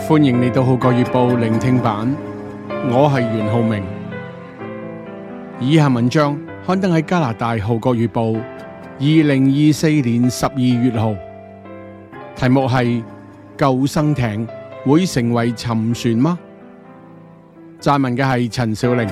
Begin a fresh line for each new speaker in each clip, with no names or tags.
歡迎嚟到《號角月報》聆聽版，我係袁浩明。以下文章刊登喺加拿大《號角月報》2024年12月號，題目係救生艇會成為沉船嗎？撰文嘅係陳小玲。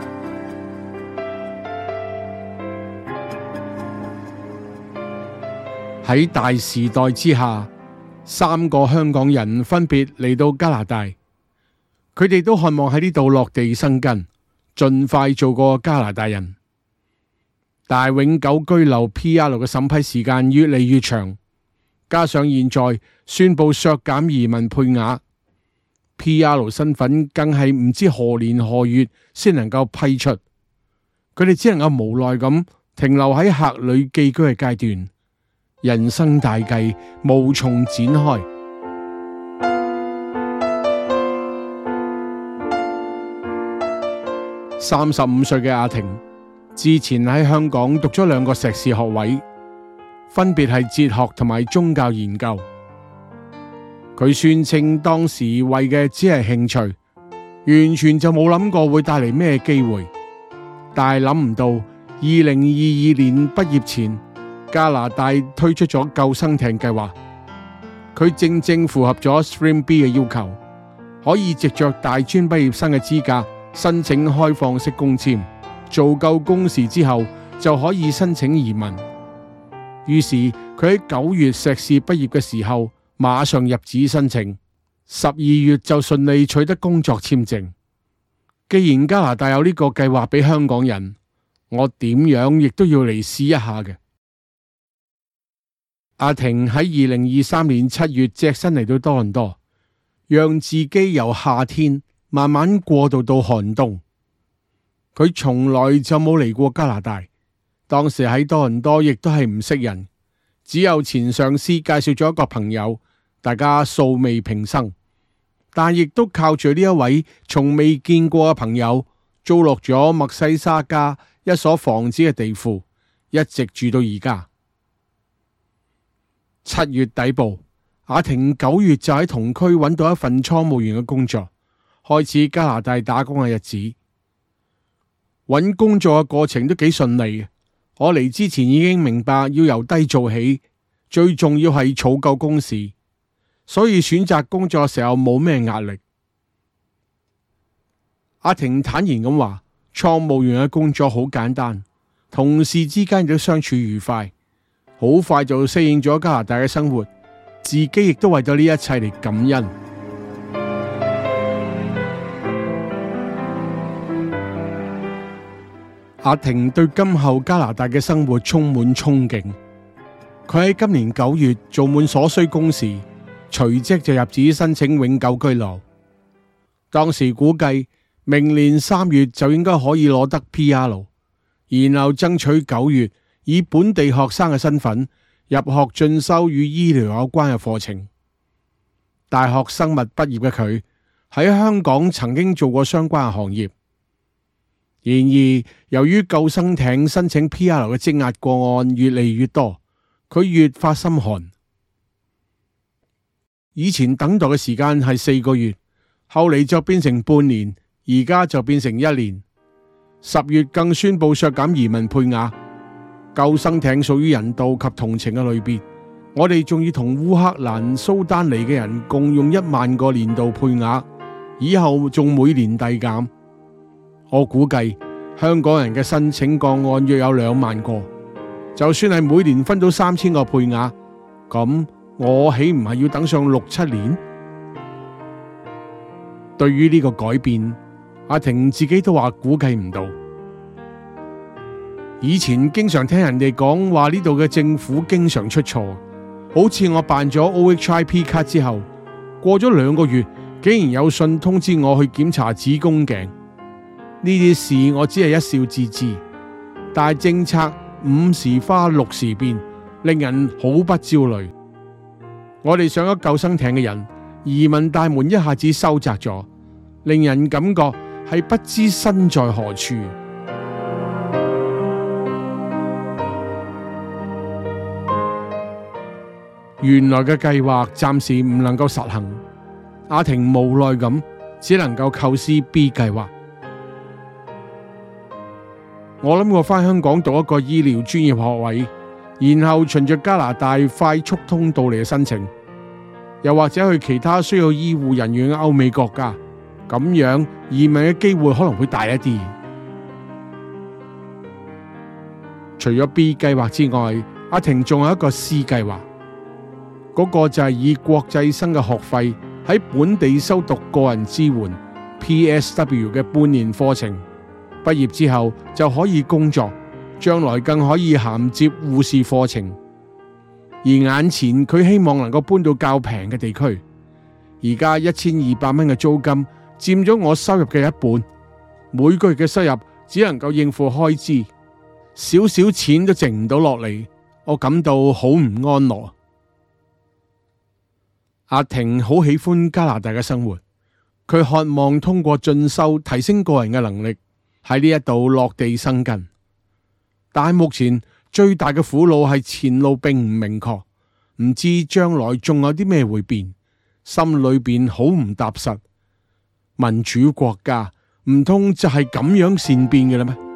喺大時代之下，3個香港人分別嚟到加拿大，佢哋都渴望喺呢度落地生根，盡快做個加拿大人。但永久居留 PR 嘅審批時間越嚟越長，加上現在宣布削減移民配額，PR 身份更係唔知何年何月先能夠批出，佢哋只能夠無奈咁停留喺客旅寄居嘅階段。人生大計無從展開。35歲嘅阿婷之前喺香港讀咗2個碩士學位，分別係哲學同埋宗教研究。佢宣稱當時為嘅只係興趣，完全就冇諗過會帶嚟咩機會。但係諗唔到2022年畢業前，加拿大推出咗救生艇計劃，佢正正符合咗 Stream B 嘅要求，可以藉着大專畢業生嘅資格申請開放式工簽，做夠工時之後就可以申請移民。於是佢喺9月碩士畢業嘅時候，馬上入紙申請，12月就順利取得工作簽證。既然加拿大有呢個計劃俾香港人，我點樣亦都要嚟試一下嘅。阿婷喺2023年7月隻身嚟到多倫多，讓自己由夏天慢慢過渡到寒冬。佢從來就冇嚟過加拿大，當時喺多倫多亦都係唔識人，只有前上司介紹咗一個朋友，大家素未平生，但亦都靠住呢一位從未見過嘅朋友，租落咗墨西沙加一所房子嘅地庫，一直住到而家。7月底部，阿婷9月就喺同區揾到一份倉務員嘅工作，開始加拿大打工嘅日子。揾工作嘅過程都幾順利嘅，我嚟之前已經明白要由低做起，最重要係儲夠工時，所以選擇工作嘅時候冇咩壓力。阿婷坦然咁話，倉務員嘅工作好簡單，同事之間亦都相處愉快。好快就適應咗加拿大嘅生活，自己亦都為咗呢一切嚟感恩。阿婷對今後加拿大嘅生活充滿憧憬，佢喺今年9月做滿所需工時，隨即就入紙申請永久居留。當時估計明年3月就應該可以攞得 PR， 然後爭取9月以本地學生嘅身份入學進修與醫療有關嘅課程。大學生物畢業嘅佢喺香港曾經做過相關嘅行業。然而由於救生艇申請 PR 嘅積壓個案越嚟越多，佢越發心寒。以前等待嘅時間係4個月，後嚟就變成半年，而家就變成1年。10月更宣布削減移民配額。救生艇屬於人道及同情嘅類別，我哋仲要同烏克蘭、蘇丹嚟嘅人共用1萬個年度配額，以後仲每年遞減。我估計香港人嘅申請個案約有2萬個，就算係每年分到3000個配額，咁我豈唔係要等上6-7年？對於呢個改變，阿婷自己都話估計唔到。以前經常聽人哋講話呢度嘅政府經常出錯，好似我辦咗 OHIP 卡之後，過咗2個月，竟然有信通知我去檢查子宮頸。呢啲事我只係一笑置之，但係政策5時花6時變，令人好不焦慮。我哋上咗救生艇嘅人，移民大門一下子收窄咗，令人感覺係不知身在何處。原來嘅計劃暫時唔能夠實行， 阿婷無奈咁，只能夠構思 B 計劃。我諗過返香港讀一個醫療專業學位，然後循着加拿大快速通道嚟申請，又或者去其他需要醫護人員嘅歐美國家，咁樣移民嘅機會可能會大一啲。除咗 B 計劃之外，阿婷仲有一個 C 計劃，嗰個就係以國際生嘅學費喺本地修讀個人支援 PSW 嘅半年課程，畢業之後就可以工作，將來更可以銜接護士課程。而眼前佢希望能夠搬到較平嘅地區，而家1200蚊嘅租金佔咗我收入嘅一半，每個月嘅收入只能夠應付開支，少少錢都剩唔到落嚟，我感到好唔安樂。阿婷好喜歡加拿大嘅生活，佢渴望通過進修提升個人嘅能力，喺呢一度落地生根。但係目前最大嘅苦惱係前路並唔明確，唔知將來仲有啲咩會變，心裏邊好唔踏實。民主國家唔通就係咁樣善變嘅啦咩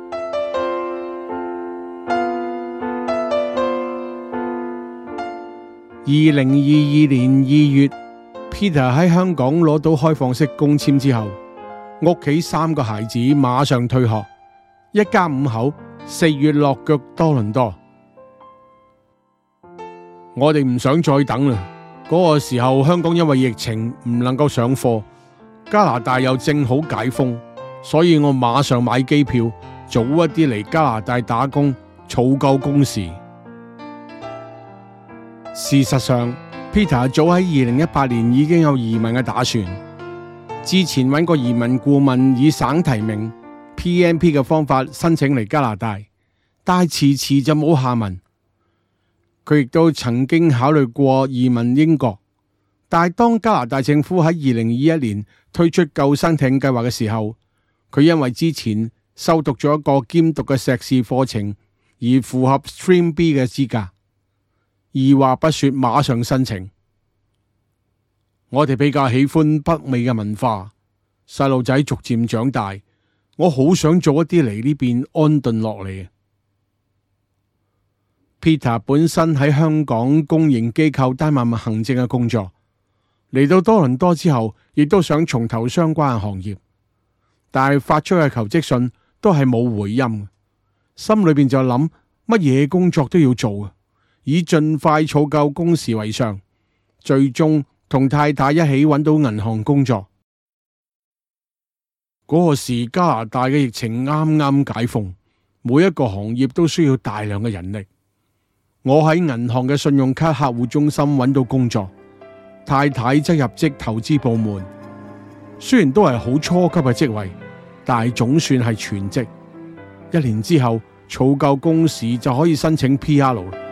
？2022年2月，Peter 喺香港攞到開放式工簽之後，屋企3個孩子馬上退學，一家5口4月落腳多倫多。我哋唔想再等啦，嗰個時候香港因為疫情唔能夠上課，加拿大又正好解封，所以我馬上買機票，早一啲嚟加拿大打工，儲夠工時。事實上 Peter 早喺2018年已經有移民嘅打算，之前揾過移民顧問以省提名 PNP 嘅方法申請嚟加拿大，但係遲遲就冇下文。佢亦都曾經考慮過移民英國，但係當加拿大政府喺2021年推出救生艇計劃嘅時候，佢因為之前修讀咗一個兼讀嘅碩士課程而符合 Stream B 嘅資格，二話不說馬上申請。我哋比較喜歡北美嘅文化，細路仔逐漸長大，我好想早一啲嚟呢邊安頓落嚟。Peter 本身喺香港公營機構擔任行政嘅工作，嚟到多倫多之後，亦都想重投相關嘅行業，但係發出嘅求職信都係冇回音，心裏邊就諗乜嘢工作都要做，以盡快儲夠工時為上，最終同太太一起揾到銀行工作。嗰個時加拿大嘅疫情啱啱解封，每一個行業都需要大量嘅人力。我喺銀行嘅信用卡客戶中心揾到工作，太太則入職投資部門。雖然都係好初級嘅職位，但係總算係全職。1年之後儲夠工時就可以申請 PR。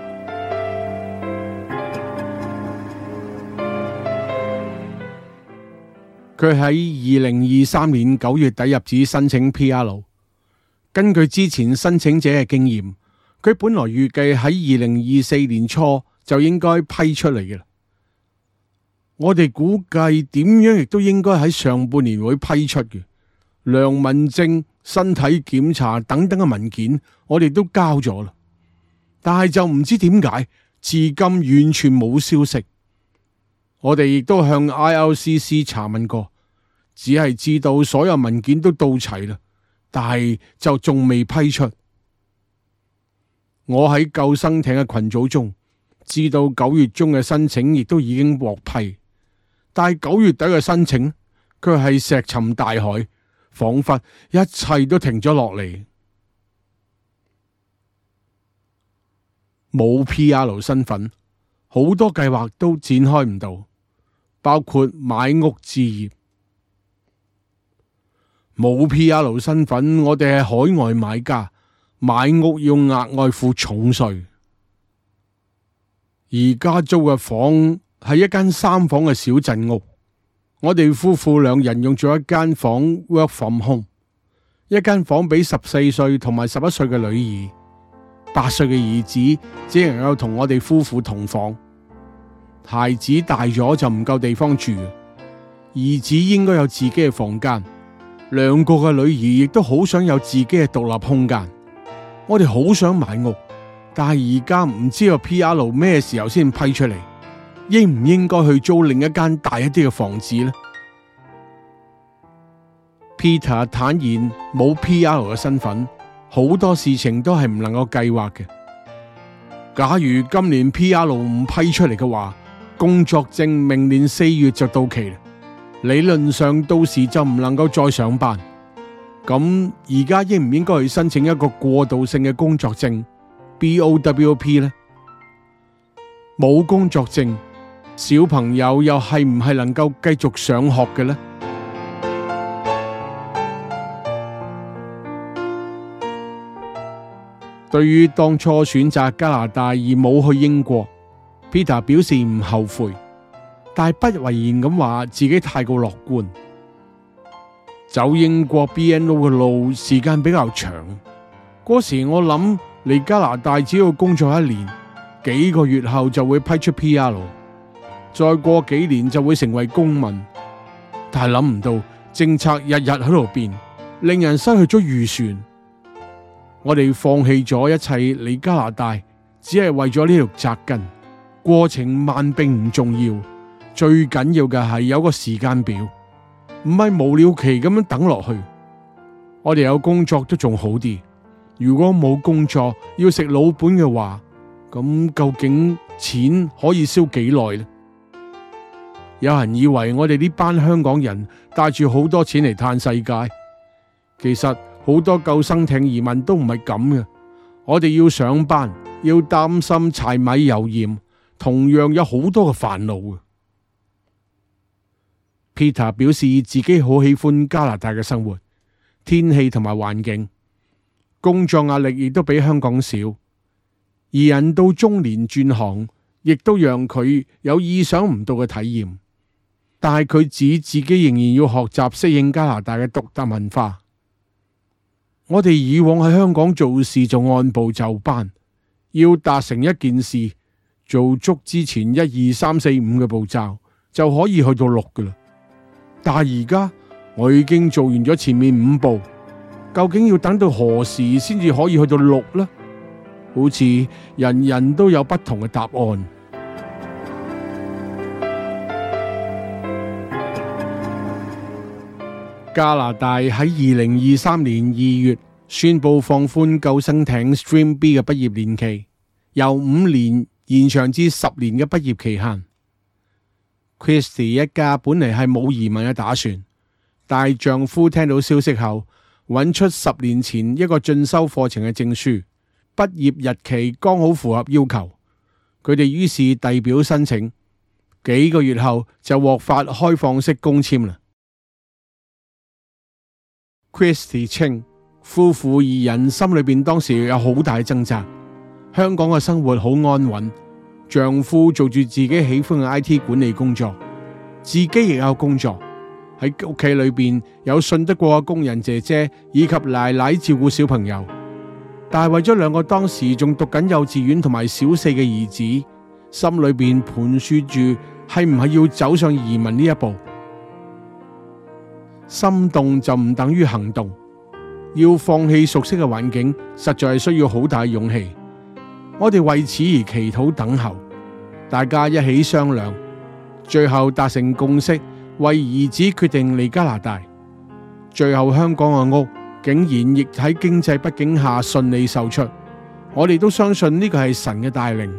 佢喺2023年9月底入紙申請 PR。根據之前申請者嘅經驗，佢本來預計喺2024年初就應該批出嚟嘅啦。我哋估計點樣亦都應該喺上半年會批出嘅。良民證、身體檢查等等嘅文件，我哋都交咗啦，但係就唔知點解，至今完全冇消息。我哋亦都向 IRCC 查問過，只係知道所有文件都到齊啦，但係就仲未批出。我喺救生艇嘅群組中知道9月中嘅申請亦都已經獲批，但係9月底嘅申請卻係石沉大海，仿佛一切都停咗落嚟。冇 PR 身份，好多計劃都展開唔到，包括買屋置業。冇 PR 身份，我哋係海外買家，買屋要額外付重稅。而家租嘅房係一間3房嘅小鎮屋，我哋夫婦2人用咗一間房 work from home， 一間房俾14歲同埋11歲嘅女兒，8歲嘅兒子只能夠同我哋夫婦同房。孩子大咗就唔夠地方住， 兒子應該有自己嘅房間，兩個嘅女兒亦都好想有自己嘅獨立空間。我哋好想買屋，但係而家唔知個 PR 咩時候先批出嚟，應唔應該去租另一間大一啲嘅房子呢？ Peter 坦言冇 PR 嘅身份，好多事情都係唔能夠計劃嘅。假如今年 PR 唔批出嚟嘅話，工作證明年4月就到期啦。理論上到時就唔能夠再上班。咁而家應唔應該去申請一個過渡性嘅工作證 BOWP 呢？冇工作證，小朋友又係唔係能夠繼續上學嘅呢？對於當初選擇加拿大而冇去英國， Peter 表示唔後悔，但係不諱言咁話自己太過樂觀。走英國 BNO 嘅路時間比較長，嗰時我諗嚟加拿大只要工作1年，幾個月後就會批出 PR， 再過幾年就會成為公民。但係諗唔到政策日日喺度變，令人失去咗預算。我哋放棄咗一切嚟加拿大，只係為咗呢條扎根。過程慢並唔重要，最緊要嘅係有個時間表，唔係無了期咁樣等落去。我哋有工作都仲好啲，如果冇工作要食老本嘅話，咁究竟錢可以燒幾耐呢？有人以為我哋呢班香港人帶住好多錢嚟嘆世界，其實好多救生艇移民都唔係咁嘅。我哋要上班，要擔心柴米油鹽，同樣有好多嘅煩惱。Peter 表示自己好喜歡加拿大嘅生活、天氣同埋環境，工作壓力亦都比香港少。而人到中年轉行，亦都讓佢有意想唔到嘅體驗。但係佢指自己仍然要學習適應加拿大嘅獨特文化。我哋以往喺香港做事就按部就班，要達成一件事，做足之前1、2、3、4、5嘅步驟就可以去到6㗎喇。但係而家我已經做完咗前面5步，究竟要等到何時先至可以去到6呢？好似人人都有不同嘅答案。加拿大喺2023年2月宣布放寬救生艇 Stream B 嘅畢業年期，由5年延長至10年嘅畢業期限。Christy 一家本嚟係冇移民嘅打算，但係丈夫聽到消息後，揾出10年前一個進修課程嘅證書，畢業日期剛好符合要求。佢哋於是遞表申請，幾個月後就獲發開放式工簽啦。Christy 稱夫婦二人心裏邊當時有好大掙扎。香港嘅生活好安穩，丈夫做住自己喜歡嘅 IT 管理工作，自己亦有工作，喺屋企裏邊有信得過嘅工人姐姐以及奶奶照顧小朋友。但係為咗2個當時仲讀緊幼稚園同埋小4嘅兒子，心裏邊盤算住係唔係要走上移民呢一步。心動就唔等於行動，要放棄熟悉嘅環境，實在係需要好大勇氣。我哋為此而祈禱等候，大家一起商量，最後達成共識，為兒子決定嚟加拿大。最後香港嘅屋竟然亦喺經濟不景下順利售出，我哋都相信呢個係神嘅帶領。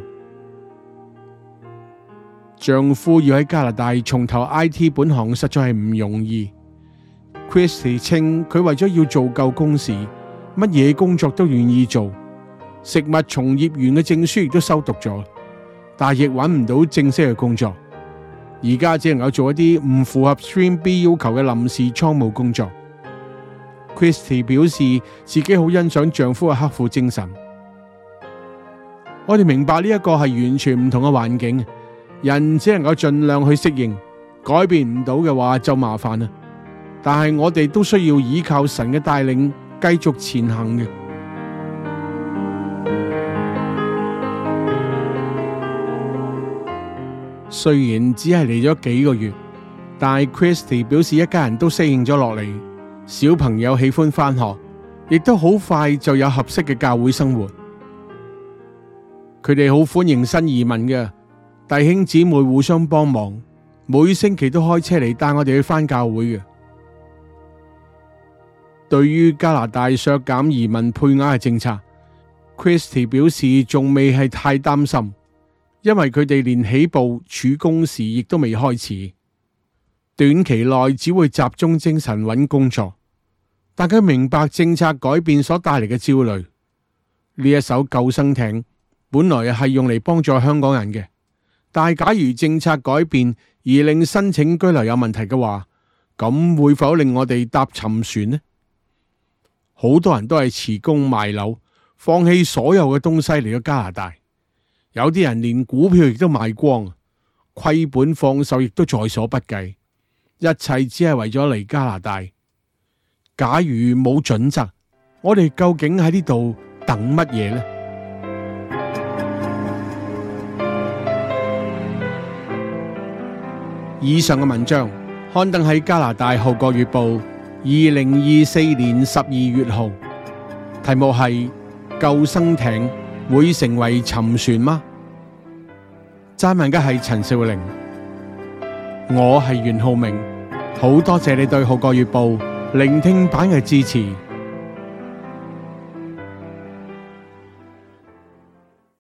丈夫要喺加拿大重投 IT 本行，實在係唔容易。Christy 稱佢為咗要做夠工時，乜嘢工作都願意做，食物從業員嘅證書亦都修讀咗，但係亦揾唔到正式嘅工作，而家只能夠做一啲唔符合 Stream B 要求嘅臨時倉務工作。Christy 表示自己好欣賞丈夫嘅刻苦精神。我哋明白呢一個係完全唔同嘅環境，人只能夠盡量去適應，改變唔到嘅話就麻煩啦。但係我哋都需要依靠神嘅帶領，繼續前行嘅。雖然只係嚟咗幾個月， 但係 Christy 表示一家人都適應咗落嚟，小朋友喜歡返學，亦都好快就有合適嘅教會生活。佢哋好歡迎新移民嘅，弟兄姊妹互相幫忙，每星期都開車嚟帶我哋去返教會嘅。對於加拿大削減移民配額嘅政策， Christy 表示仲未係太擔心，因為佢哋連起步儲工時亦都未開始，短期內只會集中精神揾工作。但佢明白政策改變所帶嚟嘅焦慮。呢一艘救生艇本來係用嚟幫助香港人嘅，但係假如政策改變而令申請居留有問題嘅話，咁會否令我哋搭沉船呢？好多人都係辭工賣樓，放棄所有嘅東西嚟到加拿大，有啲人連股票亦都賣光，虧本放售亦都在所不計，一切只係為咗嚟加拿大。假如冇準則，我哋究竟喺呢度等乜嘢呢？以上嘅文章刊登喺加拿大《號角月報》2024年12月號，題目係救生艇會成為沉船嗎？撰文嘅係陳少玲，我係袁浩明，好多謝你對《號角月報》聆聽版嘅支持。